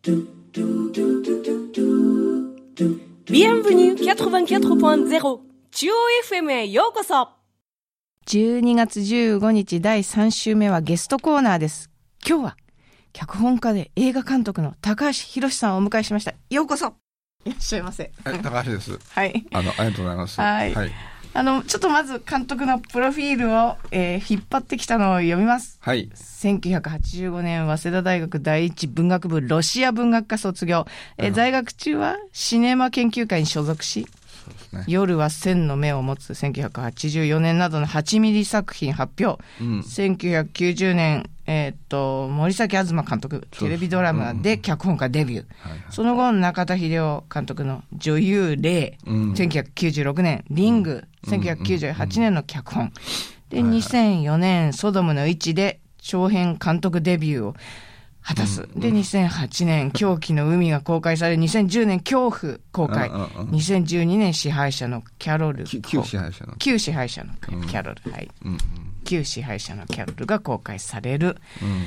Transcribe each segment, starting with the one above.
Bienvenue 84.0 中央 FM へようこそ。 12月15日第3週目はゲストコーナーです。今日は脚本家で映画監督の高橋宏さんをお迎えしました。ようこそ。いらっしゃいませ。 高橋です。 はい。 ありがとうございます。 はい。ちょっとまず監督のプロフィールを、引っ張ってきたのを読みます。 はい。 1985年、早稲田大学第一文学部ロシア文学科卒業。在学中はシネマ研究会に所属し、そうですね、夜は千の目を持つ1984年などの8ミリ作品発表。1990年、森崎東監督、テレビドラマで脚本家デビュー。その後、中田秀夫監督の女優霊、1996年、リング、1998年の脚本。で、2004年、ソドムの位置で長編監督デビューを果たす。で、2008年、狂気の海が公開され、2010年、恐怖公開。2012年、支配者のキャロル。 旧支配者のキャロル。はい。旧支配者のキャロルが公開される。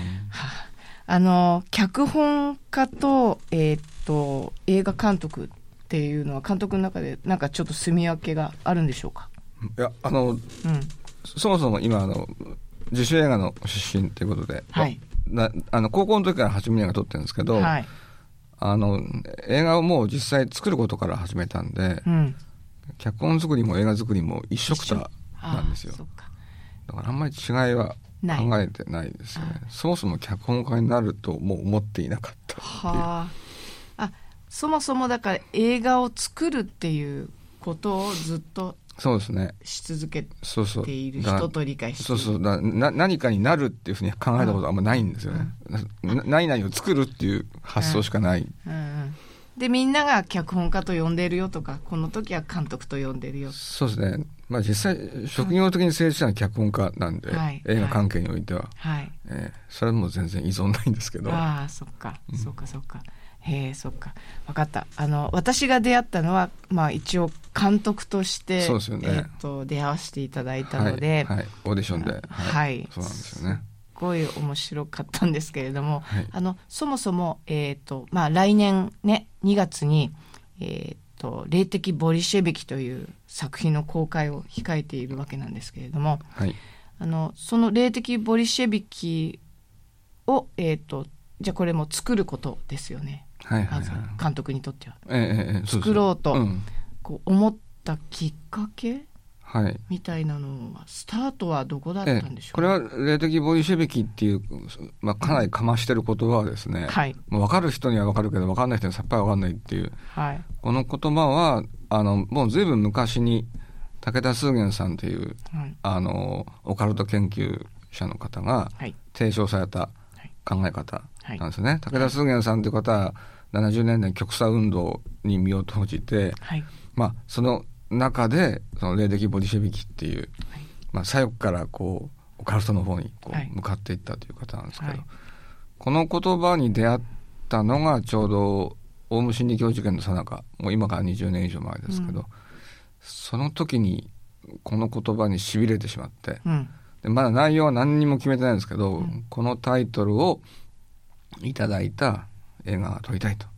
脚本家と、映画監督っていうのは、監督の中でなんかちょっと住み分けがあるんでしょうか？ いや、そもそも今、自主映画の出身ということで、はい。高校の時から8ミリ映画撮ってるんですけど、はい、映画をもう実際作ることから始めたんで、脚本作りも映画作りも一緒くたなんですよ。だからあんまり違いは考えてないですよね。そもそも脚本家になるともう思っていなかったっていう。 そもそもだから映画を作るっていうことをずっとそうですね。 し続けている人と理解している。 そう何かになるっていうふうに考えたことはあんまないんですよね。何々を作るっていう発想しかない。 で、みんなが脚本家と呼んでるよとか、この時は監督と呼んでるよ。 そうですね。まあ実際、職業的に成立したのは脚本家なんで、映画関係においては。それはもう全然依存ないんですけど。 そっか。そっか。わかった。私が出会ったのは、まあ一応監督として、 そうですよね。 出会わせていただいたので、 オーディションで。 はい。 そうなんですよね。 すごい面白かったんですけれども、そもそも、来年ね、2月に、霊的ボリシェビキという作品の公開を控えているわけなんですけれども、その霊的ボリシェビキを、じゃあこれも作ることですよね。まず監督にとっては。作ろうと、こう思ったきっかけみたいなのは、スタートはどこだったんでしょうか？ これは霊的ボリシェビキっていう、かなりかましてる言葉はですね、もう分かる人には分かるけど分かんない人にはさっぱり分かんないっていう、この言葉はもう随分昔に武田崇源さんという、オカルト研究者の方が提唱された考え方なんですよね。武田崇源さんという方は70年代極左運動に身を投じて、その中でその霊的ボリシェビキっていう、左翼からこうオカルトの方にこう向かっていったという方なんですけど、この言葉に出会ったのがちょうどオウム真理教事件の最中、もう今から20年以上前ですけど、その時にこの言葉にしびれてしまって、でまだ内容は何にも決めてないんですけど、このタイトルをいただいた映画が撮りたいと、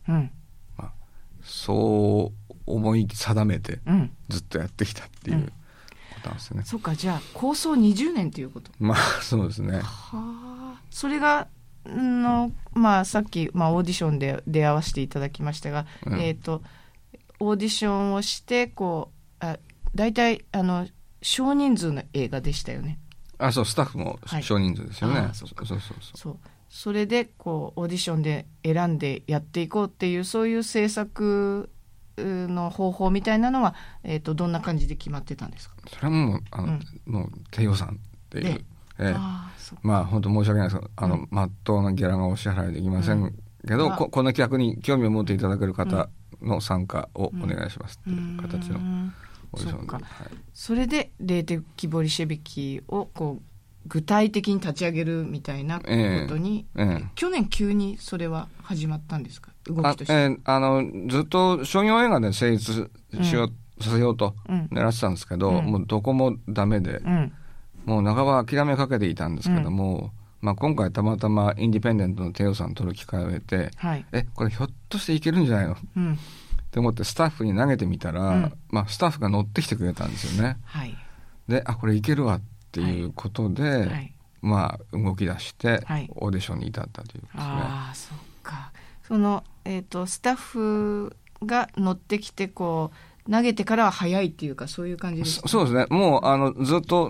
そう思い定めてずっとやってきたっていうことなんですよね。 そうか、じゃあ構想20年ということ。 そうですね。 それがさっき、オーディションで出会わせていただきましたが、オーディションをして大体少人数の映画でしたよね。 そう、スタッフも少人数ですよね。 それでこうオーディションで選んでやっていこうっていう、そういう制作の方法みたいなのは、どんな感じで決まってたんですか？ それはもう低予算っていう、本当申し訳ないですけど、まっとうなギャラがお支払いできませんけど、この企画に興味を持っていただける方の参加をお願いしますっていう形のオーディションで。 それで霊的ボリシェビキをこう具体的に立ち上げるみたいなことに、去年急にそれは始まったんですか？動きとして。 ずっと商業映画で成立させようと狙ってたんですけど、もうどこもダメで、もう半ば諦めかけていたんですけども、 まあ、今回たまたまインディペンデントの帝王さんとの機会を得て、はい、これひょっとしていけるんじゃないの、って思ってスタッフに投げてみたら、まあ、スタッフが乗ってきてくれたんですよね。はい、でこれいけるわっていうことで、はい、まあ、動き出してオーディションに至ったということですね。 ああ、そうか。その、スタッフが乗ってきてこう投げてからは早いっていうか、そういう感じですか？ そうですね。もうずっと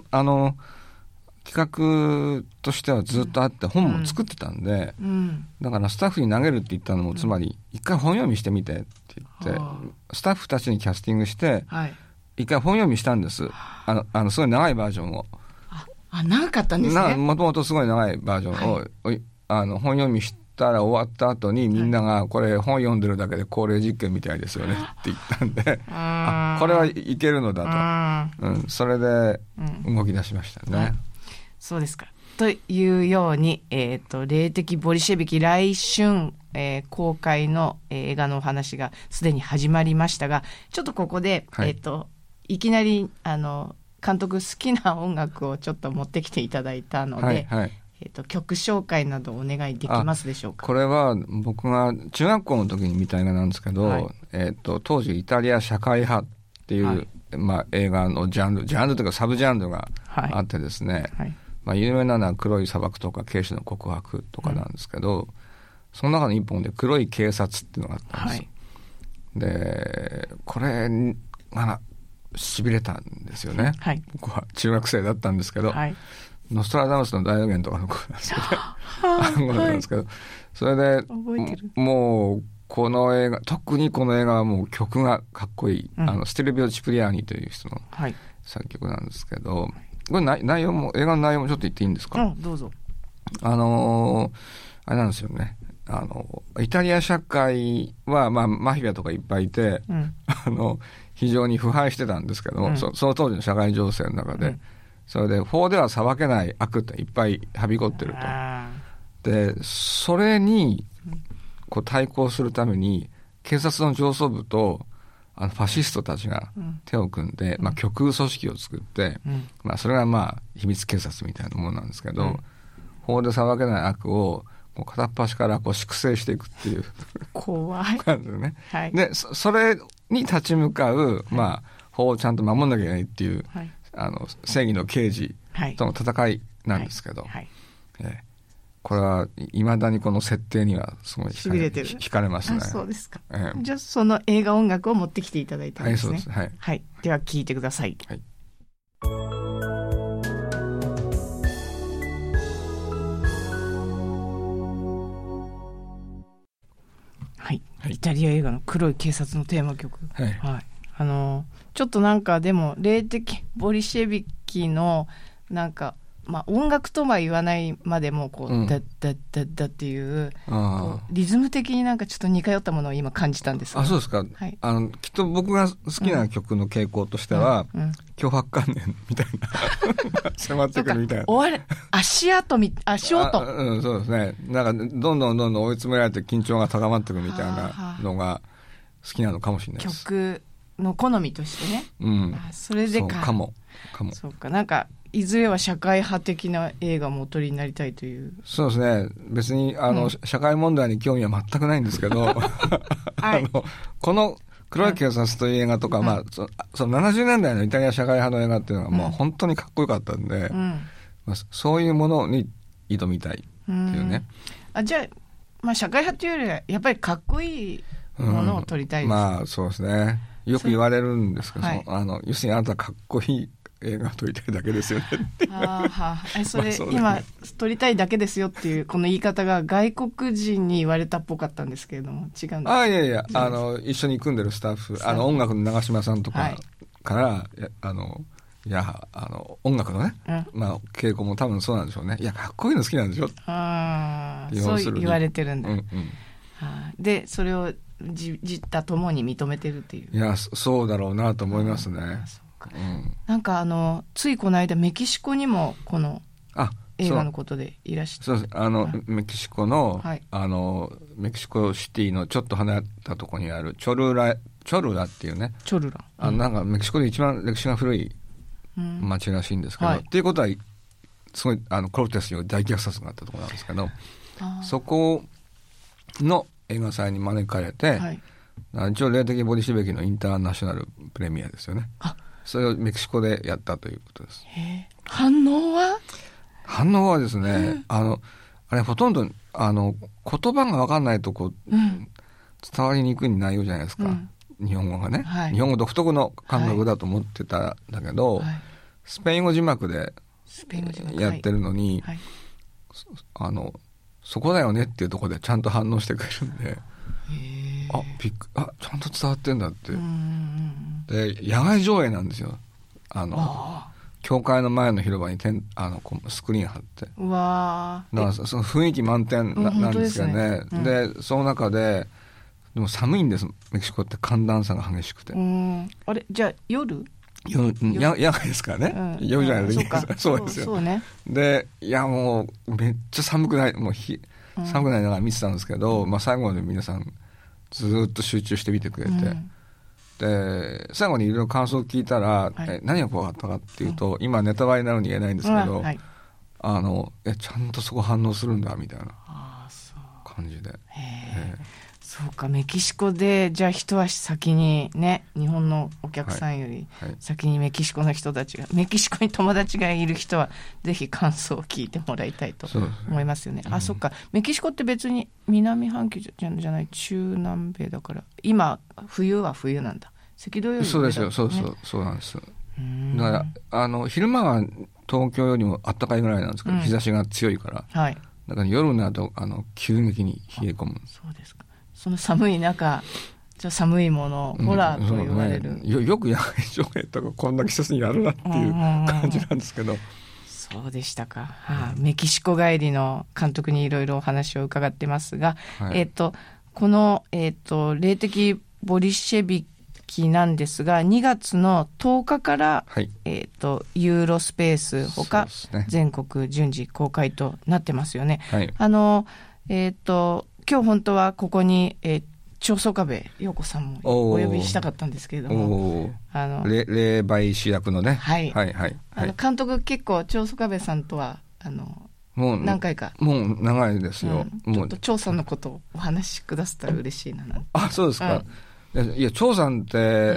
企画としてはずっとあって本も作ってたんで、だからスタッフに投げるって言ったのも、つまり一回本読みしてみてって言って、スタッフたちにキャスティングして一回本読みしたんです。すごい長いバージョンを。 長かったんですね。 もともとすごい長いバージョンを、本読みしたら終わった後にみんながこれ本読んでるだけで高齢実験みたいですよねって言ったんで、これはいけるのだと、それで動き出しましたね。 そうですか。というように、霊的ボリシェビキ来春、公開の、映画のお話がすでに始まりましたが、ちょっとここで、いきなり監督好きな音楽をちょっと持ってきていただいたので、曲紹介などお願いできますでしょうか？ これは僕が中学校の時に見た映画なんですけど、当時イタリア社会派っていう、まあ、映画のジャンルというかサブジャンルがあってですね、まあ、有名なのは黒い砂漠とか警視の告白とかなんですけど、その中の一本で黒い警察っていうのがあったんですよ。でこれ痺れたんですよね。僕は中学生だったんですけど、ノストラダムスの大予言とかの頃なんですけど、なんですけど、それでもうこの映画、特にこの映画はもう曲がかっこいい、ステルビオ・チプリアーニという人の作曲なんですけど、これ内容も、映画の内容もちょっと言っていいんですか？ どうぞ。 あれなんですよね。イタリア社会は、まあ、マフィアとかいっぱいいて、非常に腐敗してたんですけども、その当時の社会情勢の中で、それで法では裁けない悪っていっぱいはびこってると。でそれにこう対抗するために警察の上層部とファシストたちが手を組んで、まあ、極右組織を作って、まあ、それがまあ秘密警察みたいなものなんですけど、法で裁けない悪をこう片っ端からこう粛清していくっていう怖い感じでね、でそれに立ち向かう、まあ、法をちゃんと守んなきゃいけないっていう、正義の刑事との戦いなんですけど、これはいまだにこの設定にはすごい惹かれますね。 そうですか。じゃあその映画音楽を持ってきていただいたんですね。 そうです。 では聴いてください。イタリア映画の黒い警察のテーマ曲。ちょっとなんかでも霊的ボリシェビキのなんか、まあ、音楽とは言わないまでもこう、ダッダッダッダっていうリズム的になんかちょっと似通ったものを今感じたんです。 そうですか。きっと僕が好きな曲の傾向としては、脅迫観念みたいな迫ってくるみたいな。足音。そうですね。なんかどんどん追い詰められて緊張が高まってくるみたいなのが好きなのかもしれないです。 曲の好みとしてね。それでかも。 そうか。なんかいずれは社会派的な映画もお撮りになりたいという。そうですね。別に社会問題に興味は全くないんですけど、この黒い警察という映画とか、まあその70年代のイタリア社会派の映画っていうのがもう本当にかっこよかったんで、まあ、そういうものに挑みたいっていうね。 じゃあ、まあ、社会派というよりはやっぱりかっこいいものを撮りたいです。 まあそうですね。よく言われるんですけど、要するにあなたかっこいい映画撮りたいだけですよねってそれ、今撮りたいだけですよっていうこの言い方が外国人に言われたっぽかったんですけれども、違うんですか？ いや一緒に組んでるスタッフ、音楽の長嶋さんとかから、音楽のね、まあ稽古も多分そうなんでしょうね。いやかっこいいの好きなんでしょ。 そう言われてるんだ。でそれを自他ともに認めてるっていう。 いやそうだろうなと思いますね。 なんかついこの間メキシコにもこの映画のことでいらっしゃる。 そうです。メキシコの、メキシコシティのちょっと離れたところにあるチョルラっていうね。 チョルラ。 なんかメキシコで一番歴史が古い町らしいんですけど、っていうことはすごいコルテスによる大虐殺があったところなんですけど、そこの映画祭に招かれて、はい、一応霊的ボディシベキのインターナショナルプレミアですよね。それをメキシコでやったということです。 反応はですね、あれほとんど言葉が分かんないと伝わりにくい内容じゃないですか、日本語がね、はい、日本語独特の感覚だと思ってたんだけど、はい、スペイン語字幕でやってるのに、はいはい、そこだよねっていうところでちゃんと反応してくれるんで、ちゃんと伝わってんだって。で野外上映なんですよ。教会の前の広場にスクリーン貼って、だからその雰囲気満点なんですよね。でその中で寒いんです。メキシコって寒暖差が激しくて。 あれじゃあ夜野外ですからね、夜じゃないといけないです。そうですよ。そうね。でもうめっちゃ寒くない、もう寒くないながら見てたんですけど、最後まで皆さんずっと集中して見てくれて、で最後にいろいろ感想を聞いたら、何が怖かったかっていうと、今ネタバレになるのに言えないんですけど、ちゃんとそこ反応するんだみたいな感じで。 そうか、メキシコでじゃあ一足先にね、日本のお客さんより先にメキシコの人たちが、メキシコに友達がいる人はぜひ感想を聞いてもらいたいと思いますよね。そっか、メキシコって別に南半球じゃない、中南米だから、今冬は冬なんだ。赤道より、 そうですよ、そうなんです。だから昼間は東京よりも暖かいぐらいなんですけど、日差しが強いから、だから夜になると急激に冷え込む。 そうですか。その寒い中、寒いもの、ホラーと言われる。 よく野外上映とかこんな季節にやるなっていう感じなんですけど。 そうでしたか。メキシコ帰りの監督にいろいろお話を伺ってますが、この、霊的ボリシェビキなんですが、2月の10日から、ユーロスペースほか、全国順次公開となってますよね。今日本当はここに、長宗我部陽子さんもお呼びしたかったんですけれども、 霊媒師役のね、 監督結構長宗我部さんとはもう何回か、 もう長いですよ。 ちょっと長さんのことをお話しくださったら嬉しいな。 そうですか。いや長さんって、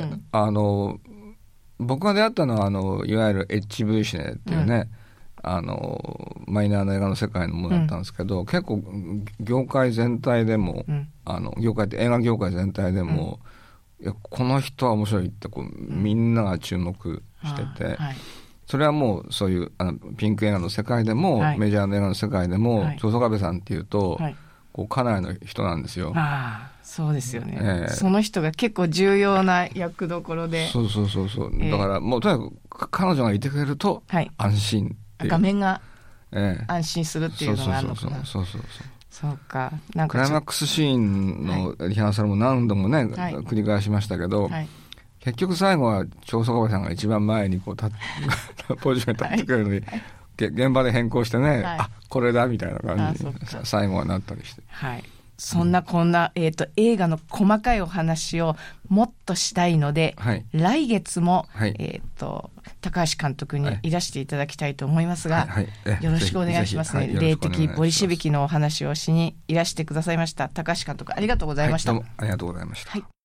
僕が出会ったのはいわゆる HV シネっていうね、マイナーな映画の世界のものだったんですけど、結構業界全体でも、業界って映画業界全体でも、いやこの人は面白いってみんなが注目してて、それはもうそういうピンク映画の世界でも、メジャーの映画の世界でも、長宗我部さんっていうと、かなりの人なんですよ。 そうですよね、その人が結構重要な役どころで。 そうだからもうとにかく彼女がいてくれると安心、 画面が安心するっていうのがあるのかな。そうか。 クライマックスシーンのリハーサルも何度もね、繰り返しましたけど、結局最後は長宗我部さんが一番前にポジションに立ってくれるのに、現場で変更してね、これだみたいな感じに最後はなったりして。 そんなこんな、映画の細かいお話をもっとしたいので、来月も、高橋監督にいらしていただきたいと思いますが、よろしくお願いしますね。霊的ボリシェビキのお話をしにいらしてくださいました高橋監督、ありがとうございました。 どうもありがとうございました。